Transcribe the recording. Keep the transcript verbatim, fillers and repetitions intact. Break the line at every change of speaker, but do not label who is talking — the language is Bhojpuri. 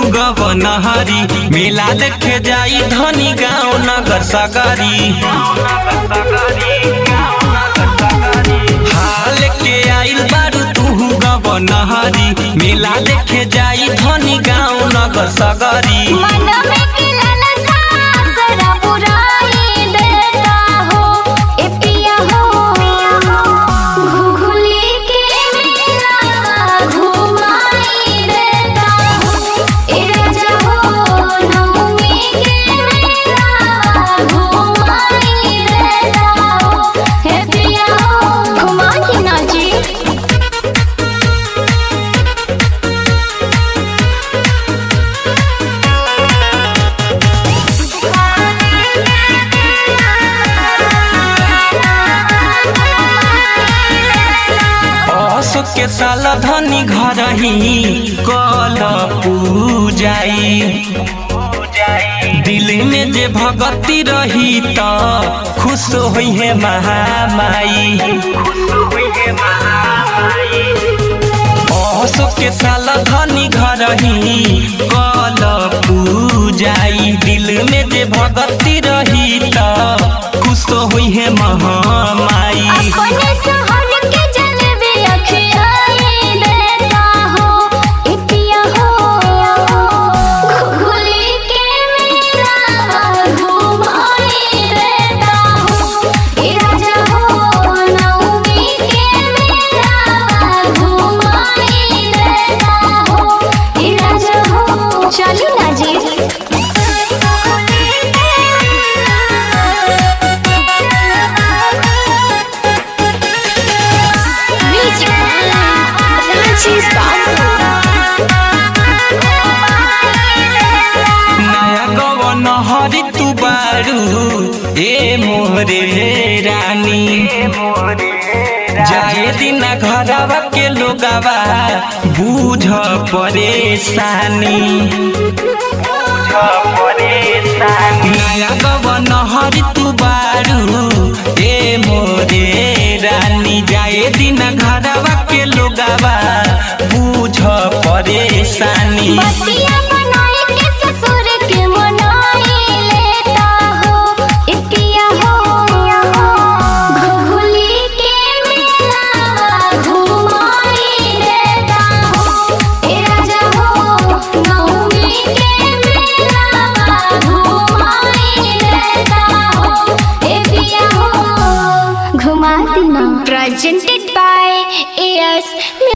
गवनहरी मेला देखे जाई धनी गाँव नगर सगरी हाल के आइल बारू तू गवनहरी मेला देखे जाई धनी गाँव नगर सगरी के साल धनी घर ही कल पूजाई दिल में जे भगती रही तो खुश होई है महामाई अशोक के साल धनी घर ही कल पूजाई दिल में जे भगती रही तो खुश होई है महामाई नया गवनहरी तू बारू ए मोरे रानी जाए दिन घरवा के लोगवा बूझ परेशानी नया गवनहरी तू बारू ए मोरे रानी जाए दिन घरवा के लोगवा बूझ परेशानी।